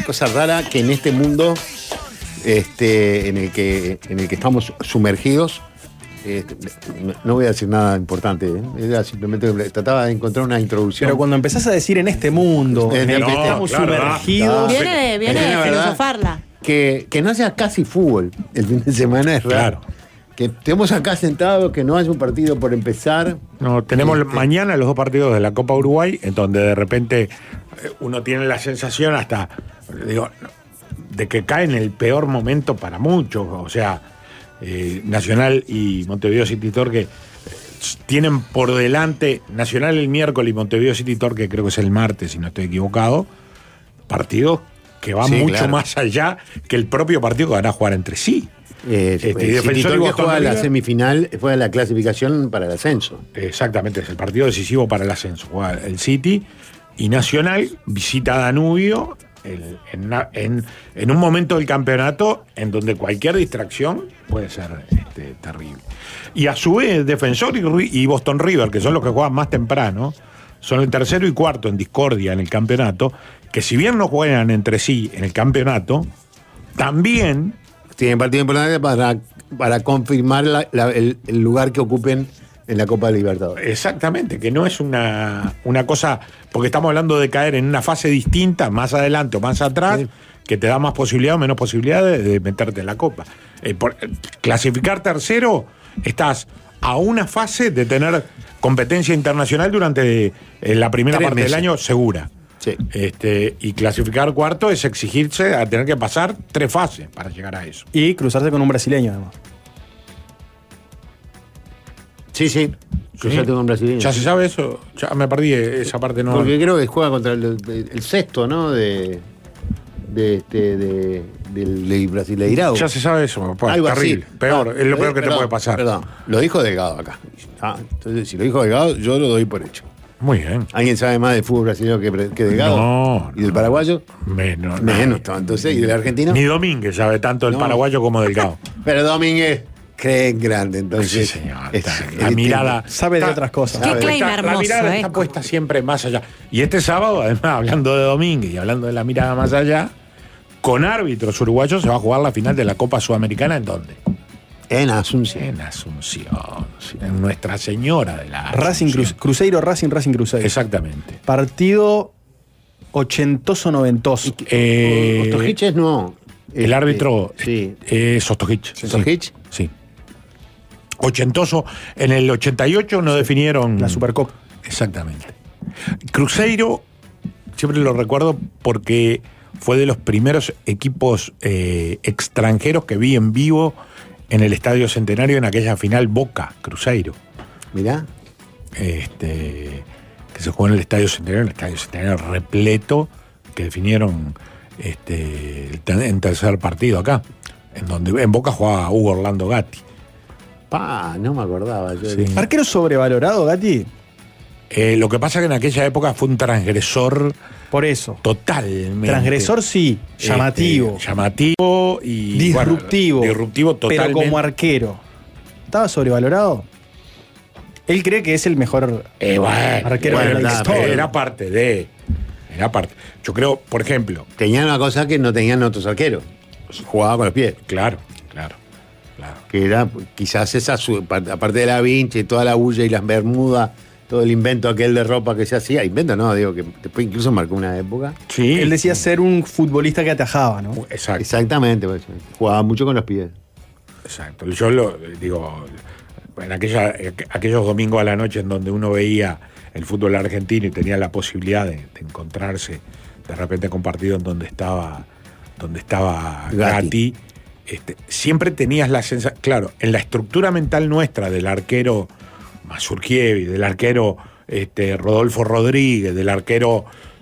cosa rara que en este mundo en el que estamos sumergidos, no voy a decir nada importante, era simplemente trataba de encontrar una introducción. Pero cuando empezás a decir en este mundo en el que estamos sumergidos, viene de filosofarla. Que no haya casi fútbol el fin de semana es raro. Que estemos acá sentados, que no haya un partido por empezar. No, tenemos mañana los 2 partidos de la Copa Uruguay, en donde de repente uno tiene la sensación hasta, de que cae en el peor momento para muchos. O sea, Nacional y Montevideo City Torque tienen por delante Nacional el miércoles y Montevideo City Torque creo que es el martes, si no estoy equivocado, partidos que van mucho más allá que el propio partido que van a jugar entre sí. Defensor que juega la semifinal, juega la clasificación para el ascenso. Exactamente, es el partido decisivo para el ascenso. Juega el City y Nacional visita a Danubio en un momento del campeonato en donde cualquier distracción puede ser terrible. Y a su vez, Defensor y Boston River, que son los que juegan más temprano, son el tercero y cuarto en discordia en el campeonato, que si bien no juegan entre sí en el campeonato, también tienen partido importante para confirmar el lugar que ocupen en la Copa de Libertadores. Exactamente, que no es una cosa, porque estamos hablando de caer en una fase distinta, más adelante o más atrás, que te da más posibilidad o menos posibilidad de meterte en la Copa. Clasificar tercero, estás a una fase de tener competencia internacional durante la primera parte del año segura. Sí. Y clasificar cuarto es exigirse a tener que pasar 3 fases para llegar a eso. Y cruzarse con un brasileño, además. Sí. Cruzarte con un brasileño. ¿Ya se sabe eso? Ya me perdí esa parte. No. Porque creo que juega contra el sexto, ¿no? del Brasileirao. Ya se sabe eso. Algo terrible. así. Peor, es lo peor que te puede pasar. Perdón, lo dijo Delgado acá. Entonces, si lo dijo Delgado, yo lo doy por hecho. Muy bien. ¿Alguien sabe más de fútbol brasileño que Delgado? No. ¿Y del paraguayo? Menos. Entonces, ¿y del argentino? Ni Domínguez sabe tanto del paraguayo como Delgado. Pero Domínguez cree en grande, entonces. Sí, señor. La mirada. Sabe de otras cosas. Qué claim hermoso, la mirada está puesta siempre más allá. Y este sábado, además, hablando de Domínguez y hablando de la mirada más allá, con árbitros uruguayos se va a jugar la final de la Copa Sudamericana. ¿En dónde? En Asunción. En Asunción. En Nuestra Señora de la Racing Cruzeiro, Racing Cruzeiro. Exactamente. Partido ochentoso, noventoso. Ostojiches no. El árbitro sí. es Ostojic. ¿Ostojic? Sí. Ochentoso. En el 88 no definieron la Supercopa. Exactamente. Cruzeiro, siempre lo recuerdo porque fue de los primeros equipos extranjeros que vi en vivo en el Estadio Centenario en aquella final Boca-Cruzeiro. Mirá. Que se jugó en el Estadio Centenario repleto, que definieron en tercer partido acá, en Boca jugaba Hugo Orlando Gatti. No me acordaba. Sí. ¿Arquero sobrevalorado, Gatti? Lo que pasa es que en aquella época fue un transgresor. Por eso. Totalmente. Transgresor sí, llamativo. Llamativo y disruptivo. Disruptivo totalmente. Pero como arquero. ¿Estaba sobrevalorado? Él cree que es el mejor arquero de la historia. Era parte. Yo creo, por ejemplo. Tenía una cosa que no tenían otros arqueros. Jugaba con los pies. Claro. Que era quizás esa, aparte de la vincha y toda la bulla y las bermudas, todo el invento aquel de ropa que se hacía. Invento no, digo que después incluso marcó una época. Sí. Él decía ser un futbolista que atajaba, ¿no? Exacto. Exactamente. Jugaba mucho con los pies. Exacto. Yo lo digo, en aquellos domingos a la noche en donde uno veía el fútbol argentino y tenía la posibilidad de encontrarse de repente con partido en donde estaba Gatti, siempre tenías la sensación, claro, en la estructura mental nuestra del arquero Mazurkiewicz, del arquero Rodolfo Rodríguez, del arquero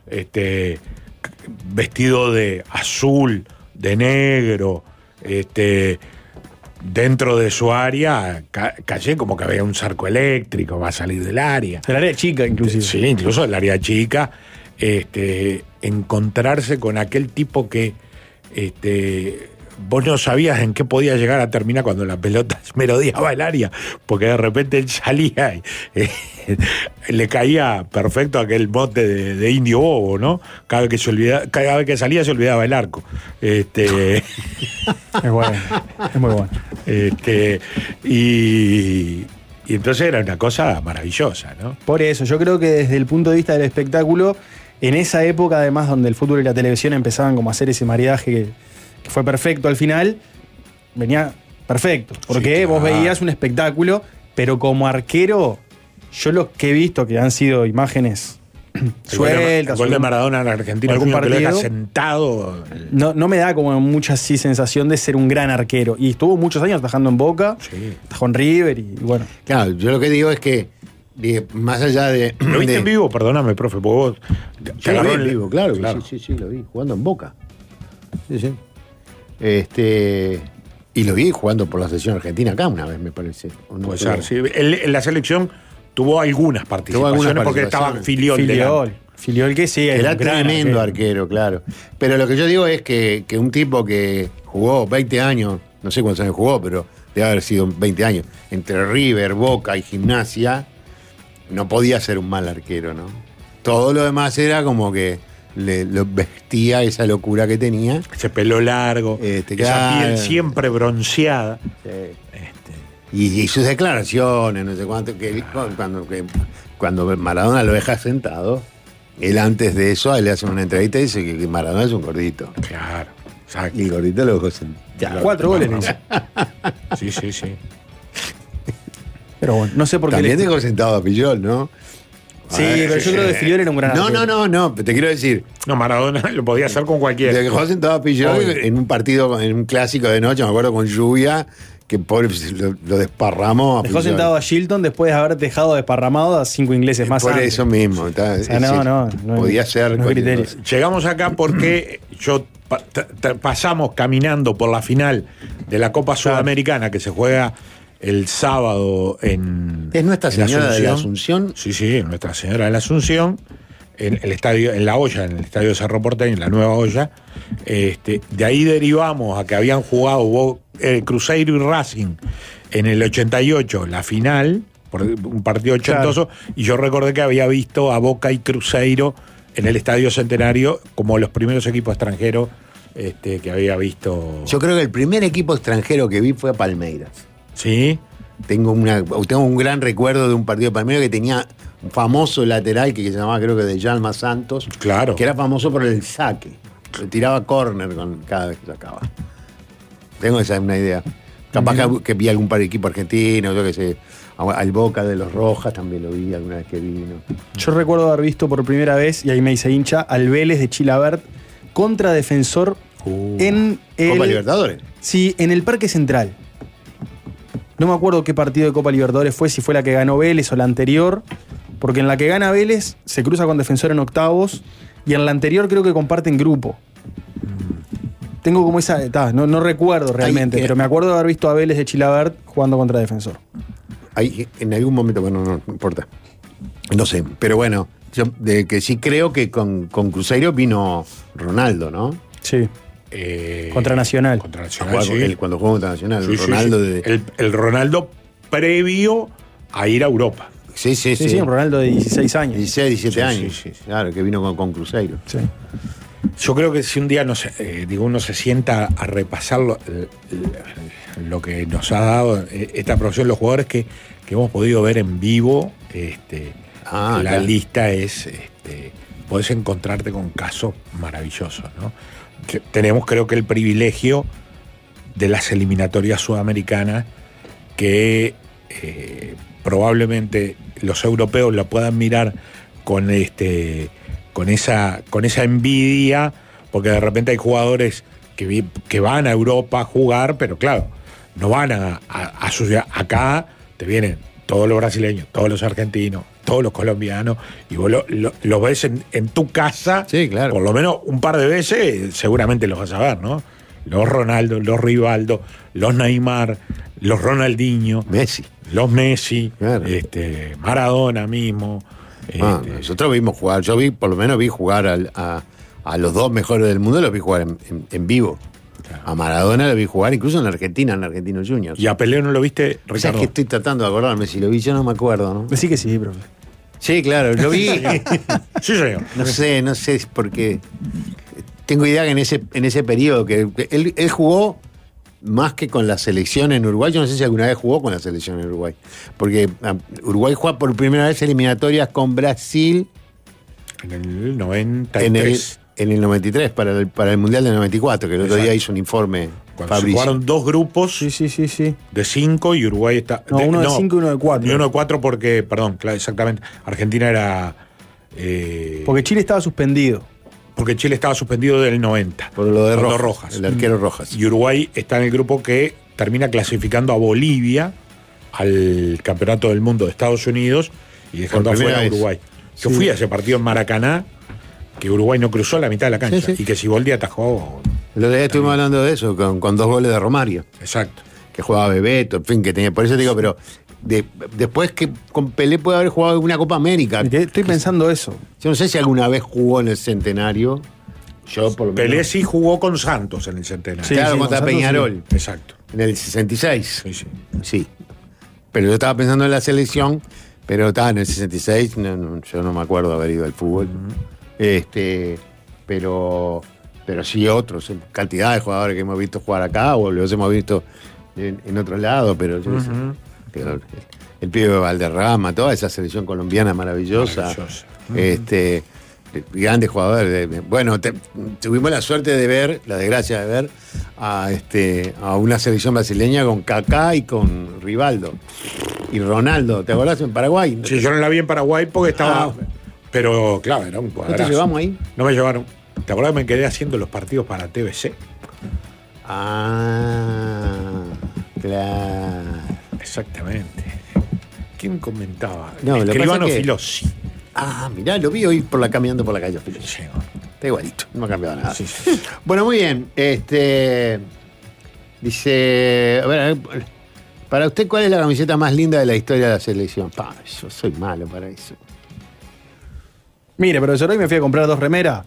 vestido de azul, de negro, dentro de su área, callé como que había un cerco eléctrico, va a salir del área. Del área chica, inclusive. Sí, incluso del área chica. Encontrarse con aquel tipo que vos no sabías en qué podía llegar a terminar cuando la pelota merodeaba el área, porque de repente él salía y le caía perfecto aquel bote de indio bobo, ¿no? Cada vez que salía se olvidaba el arco. Es bueno, es muy bueno. Y entonces era una cosa maravillosa, ¿no? Por eso, yo creo que desde el punto de vista del espectáculo, en esa época, además, donde el fútbol y la televisión empezaban como a hacer ese maridaje que fue perfecto al final, venía perfecto. Porque vos veías un espectáculo, pero como arquero, yo lo que he visto, que han sido imágenes sueltas. El gol de Maradona en la Argentina, algún partido, que lo deja partido, sentado. No me da como mucha así sensación de ser un gran arquero. Y estuvo muchos años atajando en Boca, atajó en River y bueno. Claro, yo lo que digo es que, más allá de... ¿Lo viste en vivo? Perdóname, profe, porque vos... Yo lo vi en vivo, claro. Sí, lo vi, jugando en Boca. Sí. Y lo vi jugando por la selección argentina acá una vez, me parece. No puede ser, sí. En la selección tuvo algunas participaciones porque estaba Filiol. Filiol que sí, era tremendo arquero, claro. Pero lo que yo digo es que un tipo que jugó 20 años, no sé cuántos años jugó, pero debe haber sido 20 años, entre River, Boca y Gimnasia, no podía ser un mal arquero, ¿no? Todo lo demás era como que lo vestía esa locura que tenía. Ese pelo largo, esa piel siempre bronceada. Sí. Y sus declaraciones, no sé cuánto, que cuando Maradona lo deja sentado, él antes de eso le hace una entrevista y dice que Maradona es un gordito. Claro, exacto. Y el gordito lo dejó sentado. 4 goles le hizo. Sí. Pero bueno, no sé por qué. También dejó sentado a Pillol, ¿no? Sí, pero yo creo que Filiol era un gran arquero. No, te quiero decir. No, Maradona lo podía hacer con cualquiera. Dejó sentado a Pillol en un partido, en un clásico de noche, me acuerdo, con lluvia, que pobre lo desparramó. Dejó sentado a Shilton después de haber dejado desparramado a 5 ingleses más. Por eso mismo. No podía ser. No criterio. Llegamos acá porque pasamos caminando por la final de la Copa Sudamericana que se juega el sábado en... ¿Es Nuestra Señora de la Asunción? Sí, Nuestra Señora de la Asunción, en el estadio, en La Hoya, en el estadio de Cerro Porteño, en la Nueva Olla. De ahí derivamos a que habían jugado Cruzeiro y Racing en el 88, la final, por un partido ochentoso, y yo recordé que había visto a Boca y Cruzeiro en el Estadio Centenario como los primeros equipos extranjeros que había visto. Yo creo que el primer equipo extranjero que vi fue Palmeiras. ¿Sí? Tengo un gran recuerdo de un partido de Palmeiras que tenía un famoso lateral que se llamaba, creo que, de Yalma Santos. Claro. Que era famoso por el saque. Le tiraba córner cada vez que sacaba. Tengo una idea. Capaz que vi algún par de equipo argentino, yo qué sé. Al Boca de los Rojas también lo vi alguna vez que vino. Yo recuerdo haber visto por primera vez, y ahí me hice hincha, al Vélez de Chilabert contra Defensor en el... ¿Copa Libertadores? Sí, en el Parque Central. No me acuerdo qué partido de Copa Libertadores fue, si fue la que ganó Vélez o la anterior, porque en la que gana Vélez se cruza con Defensor en octavos, y en la anterior creo que comparten grupo. Tengo como esa... no recuerdo realmente, pero me acuerdo de haber visto a Vélez de Chilabert jugando contra Defensor. En algún momento, bueno, no importa. No sé, pero bueno, yo de que sí creo que con Cruzeiro vino Ronaldo, ¿no? Sí. Contra Nacional. Contra Nacional, sí. Cuando jugó contra Nacional, sí, Ronaldo sí. El Ronaldo previo a ir a Europa. Sí, un Ronaldo de 16 años. 16, 17 años. Sí. Claro, que vino con Cruzeiro. Sí. Yo creo que si un día uno se sienta a repasar lo que nos ha dado esta profesión, los jugadores que hemos podido ver en vivo, la lista es, podés encontrarte con casos maravillosos, ¿no? Tenemos, creo que, el privilegio de las eliminatorias sudamericanas que probablemente los europeos la puedan mirar con esa envidia, porque de repente hay jugadores que van a Europa a jugar, pero claro, no van a acá te vienen todos los brasileños, todos los argentinos, todos los colombianos, y vos los ves en tu casa, sí, claro. Por lo menos un par de veces, seguramente los vas a ver, ¿no? Los Ronaldo, los Rivaldo, los Neymar, los Ronaldinho, los Messi, claro. Maradona mismo. Nosotros vimos jugar, por lo menos vi jugar a los dos mejores del mundo, los vi jugar en vivo. A Maradona lo vi jugar incluso en Argentina, en Argentinos Juniors. ¿Y a Pelé no lo viste, O sea, es Ricardo? que estoy tratando de acordarme, si lo vi yo no me acuerdo, ¿no? Sí que sí, profe. Sí, claro, lo vi. Sí, señor. No sé, porque tengo idea que en ese periodo que él jugó más que con la selección en Uruguay. Yo no sé si alguna vez jugó con la selección en Uruguay. Porque Uruguay juega por primera vez eliminatorias con Brasil En el 93. en el 93, para el Mundial del 94, que el otro día Exacto. hizo un informe Cuando se Fabricio. jugaron 2 grupos Sí. de 5 y Uruguay está. No, uno de 5 y uno de 4. Y uno de 4 porque, perdón, claro, exactamente. Argentina era. Porque Chile estaba suspendido. Porque Chile estaba suspendido del 90. Por lo de Por Rojas, el arquero Rojas. Y Uruguay está en el grupo que termina clasificando a Bolivia al Campeonato del Mundo de Estados Unidos y dejando Por primera afuera a vez. Uruguay. Yo Sí. fui a ese partido en Maracaná, que Uruguay no cruzó la mitad de la cancha. Sí, sí. Y que Siboldi atajó. El otro día estuvimos hablando de eso, con 2 goles de Romario, Exacto. que jugaba Bebeto, en fin, que tenía. Por eso te digo, pero después que con Pelé puede haber jugado una Copa América. Estoy pensando eso. Yo no sé si alguna vez jugó en el Centenario. Yo por lo menos. Pelé sí jugó con Santos en el centenario. Sí, Claro, sí, contra Gonzalo, Peñarol. Exacto. En el 66. Sí, sí. Sí. Pero yo estaba pensando en la selección, pero estaba en el 66, yo no me acuerdo haber ido al fútbol. Pero sí otros, cantidad de jugadores que hemos visto jugar acá o los hemos visto en otro lado, pero yo no sé. Pero el pibe de Valderrama, toda esa selección colombiana maravillosa. Maravillosa. Grandes jugadores. Bueno, tuvimos la suerte de ver, la desgracia de ver a una selección brasileña con Kaká y con Rivaldo. Y Ronaldo, ¿te acordás en Paraguay? Sí, yo no la vi en Paraguay porque estaba. Ah. Pero claro, era un ¿No cuadrazo. te llevamos ahí? No me llevaron. ¿Te acordás que me quedé haciendo los partidos para TBC? Ah, claro. Exactamente. ¿Quién comentaba? No, lo que Escribano pasa es que- Filossi. Ah, mirá, lo vi hoy caminando por la calle. Sí, Está igualito, no ha cambiado nada. sí, sí. Bueno, muy bien. Dice, a ver, para usted, ¿cuál es la camiseta más linda de la historia de la selección? Yo soy malo para eso. Mire, profesor, hoy me fui a comprar 2 remeras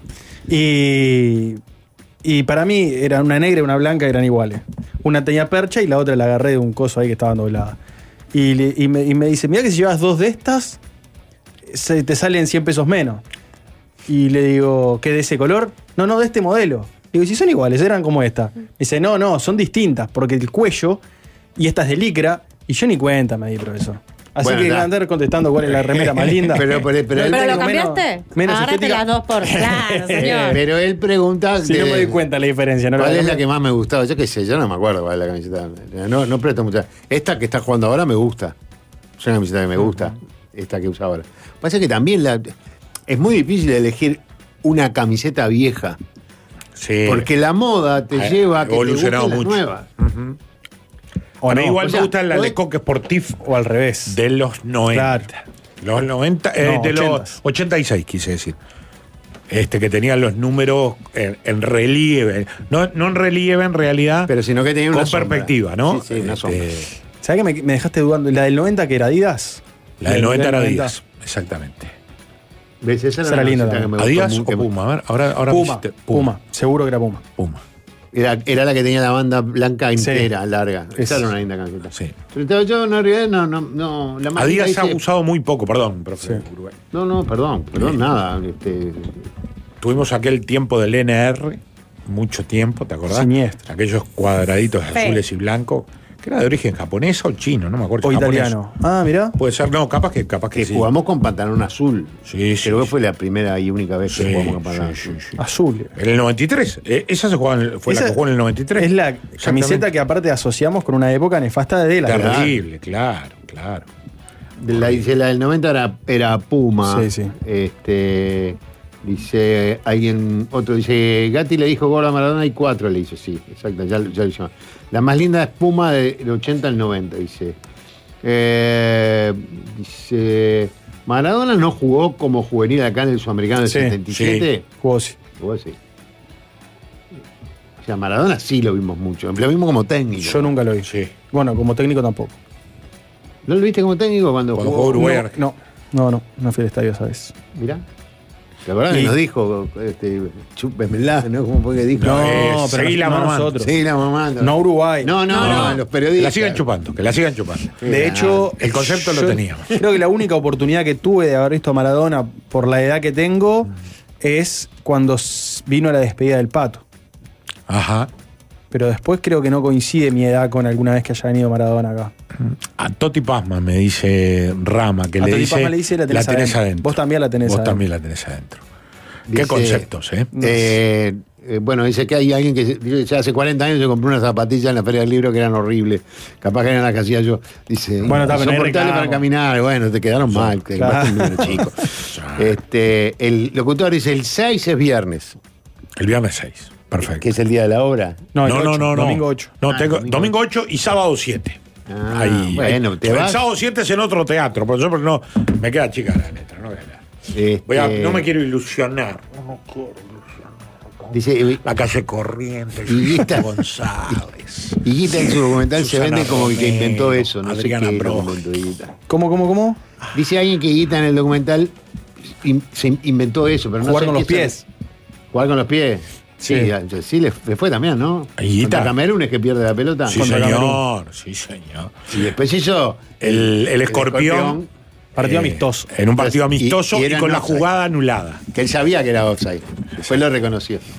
y para mí era una negra y una blanca, eran iguales. Una tenía percha y la otra la agarré de un coso ahí que estaba doblada. Y me dice, mira que si llevas 2 de estas, te salen 100 pesos menos. Y le digo, ¿qué de ese color? No, de este modelo. Digo, si son iguales, eran como esta. Me dice, no, son distintas, porque el cuello y esta es de licra, y yo ni cuenta me di, profesor. Así Bueno, que da. andar contestando cuál es la remera más linda. Pero él ¿Pero lo pregunta- cambiaste? menos Agárrate estética. las 2 por. Claro, señor. pero él pregunta Si no me doy cuenta la diferencia, ¿no? cuál es la que más me gustaba. Yo qué sé, yo no me acuerdo cuál es la camiseta. No presto mucha. Esta que está jugando ahora me gusta. Es una camiseta que me gusta. Esta que usa ahora. Pasa que también es muy difícil elegir una camiseta vieja. Sí. Porque la moda te Ha lleva a que te gusten evolucionado las mucho. nuevas. O A mí no, igual o sea, me gusta la podés- Le Coq Sportif o al revés. de los 90. Claro. Los 90, No, de 80s. los 86, quise decir. Que tenían los números en relieve. No en relieve en realidad, Pero sino que tenía una con sombra. perspectiva, ¿no? Sí, una sombra. ¿Sabes que me dejaste dudando? ¿La del 90 que era Adidas? La del 90 era 90. Adidas, exactamente. ¿Ves? Esa Esa era era la linda camiseta que me también. gustó ¿Adidas mucho, o Puma? A ver, ahora Puma, me hiciste- Puma. Seguro que era Puma. Puma. Era la que tenía la banda blanca Sí. entera, larga. Es- Esa era una linda camiseta. Sí. Pero yo en realidad no. La más Adidas linda ha dice- usado muy poco, perdón, profe. Sí. Uruguay. No, perdón, nada. Tuvimos aquel tiempo del NR, mucho tiempo, ¿te acordás? Siniestro. Aquellos cuadraditos Sí. azules y blancos, que era de origen japonés o chino, no me acuerdo. O japonés. italiano. Ah, mirá. Puede ser, no, capaz que Que sí. jugamos con pantalón azul. Sí, sí, Creo que sí. fue la primera y única vez que Sí, jugamos con pantalón sí, azul. sí, sí. Azul. En el 93. Esa se jugaba fue la Esa que jugó en el 93. Es la Exactamente. camiseta que aparte asociamos con una época nefasta de la Terrible, claro. Dice la del 90 era Puma. Sí, sí. Dice otro dice, Gatti le dijo gorda a Maradona y 4 le hizo, sí, exacto, ya lo hicimos. La más linda es Puma del 80 al 90, dice. Dice, Maradona no jugó como juvenil acá en el Sudamericano del Sí, 77. Jugó sí. Jugó sí. O sea, Maradona sí lo vimos mucho, lo mismo como técnico. Yo nunca lo vi. Sí. Bueno, como técnico tampoco. ¿No lo viste como técnico cuando Cuando jugó? jugó Uruguay. No fui al estadio esa vez. Mirá. La verdad que Y- nos dijo, chúpemela, ¿no? ¿Cómo fue que dijo? No, pero seguí la no mamá. nosotros. Sí, la mamá. No Uruguay. No, los Que periodistas. la sigan chupando, que la sigan chupando. De hecho, El concepto lo yo teníamos. Creo que la única oportunidad que tuve de haber visto a Maradona por la edad que tengo es cuando vino a la despedida del Pato. Ajá. Pero después creo que no coincide mi edad con alguna vez que haya venido Maradona acá. A Toti Pasma me dice Rama, que A le Toti dice, Pasma le dice, la tenés adentro. Vos también la tenés Vos adentro. también la tenés adentro. Dice, Qué conceptos, ¿eh? Bueno, dice que hay alguien que dice, ya hace 40 años se compró unas zapatillas en la Feria del Libro que eran horribles. Capaz que eran las que hacía yo. Dice, Bueno, está, pero no hay insoportable para reclamo. caminar. Bueno, te quedaron mal, te Claro. compraste un número chico. El locutor dice, el 6 es viernes, El viernes 6. Perfecto. que es el día de la obra. No, el No, 8, no, no, no. Domingo 8. No, Ah, domingo 8 y sábado 7. Ah, bueno, te el vas. sábado 7 es en otro teatro, por eso no, me queda chica la letra. No me quiero ilusionar. No quiero ilusionar. Dice, La calle Corrientes, Y Guita- González. y Guita en su documental se Susana vende como que Romero, inventó eso. No Adriana sé qué Brogi. inventó Guita. ¿Cómo? Dice alguien que Guita en el documental se inventó eso, pero no Jugar sé con qué los pies. Jugar con los pies. Sí, Sí. sí le fue también, ¿no? ¿Y Guita? Contra Camerún es que pierde la pelota. Sí, Contra señor. Sí, señor. Y después hizo El escorpión. Partido amistoso. En un partido amistoso Y y, era con la offside. jugada anulada. que él sabía que era offside. Después lo reconoció.